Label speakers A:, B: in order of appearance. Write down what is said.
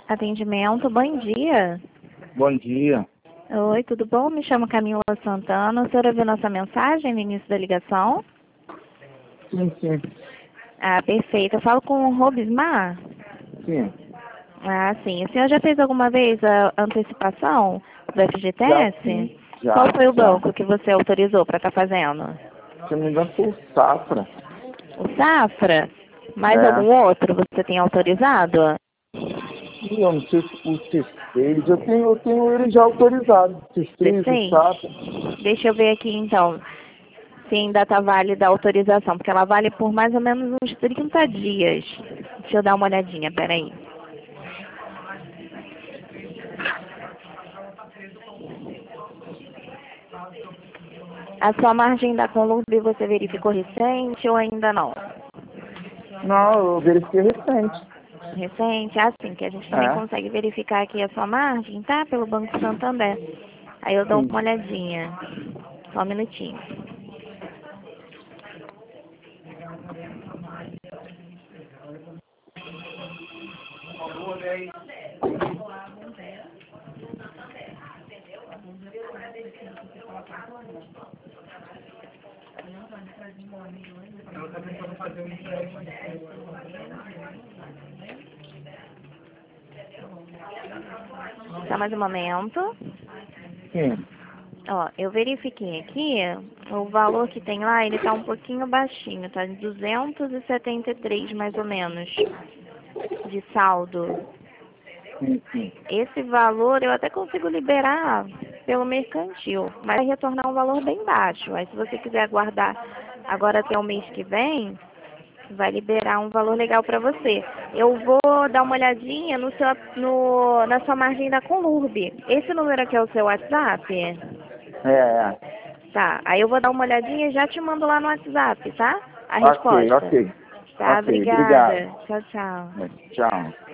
A: Atendimento, bom dia.
B: Bom dia.
A: Oi, tudo bom? Me chamo Camila Santana. A senhora viu nossa mensagem no início da ligação?
B: Sim, sim.
A: Ah, perfeito. Eu falo com o Robismar?
B: Sim.
A: Ah, sim. O senhor já fez alguma vez a antecipação do
B: Já
A: FGTS?
B: sim.
A: Qual foi o
B: Já.
A: banco que você autorizou para estar fazendo?
B: Se eu não me engano, foi o Safra.
A: O Safra? Mais algum
B: É.
A: outro você tem autorizado?
B: E eu não sei se o C6. Eu tenho ele já autorizado. C6, o
A: C6?
B: Safra.
A: Deixa eu ver aqui então. Se ainda está válida a autorização, porque ela vale por mais ou menos uns 30 dias. Deixa eu dar uma olhadinha, peraí. A sua margem da Conlurb você verificou recente ou ainda não?
B: Não, eu verifiquei recente.
A: Recente, assim, que a gente também
B: É.
A: consegue verificar aqui a sua margem, tá? Pelo Banco Santander. Aí eu dou
B: Sim.
A: uma olhadinha. Só um minutinho. Só mais um momento.
B: Sim.
A: Ó, eu verifiquei aqui, o valor que tem lá, ele tá um pouquinho baixinho, tá em 273 mais ou menos, de saldo.
B: Sim, sim.
A: Esse valor eu até consigo liberar pelo mercantil, mas vai retornar um valor bem baixo. Aí se você quiser aguardar agora até o mês que vem, vai liberar um valor legal para você. Eu vou dar uma olhadinha na sua margem da Conlurb. Esse número aqui é o seu WhatsApp?
B: É.
A: Tá, aí eu vou dar uma olhadinha e já te mando lá no WhatsApp, tá? A
B: Ok,
A: resposta.
B: ok.
A: Tá,
B: Ok, obrigado.
A: obrigada. Tchau, tchau.
B: Tchau.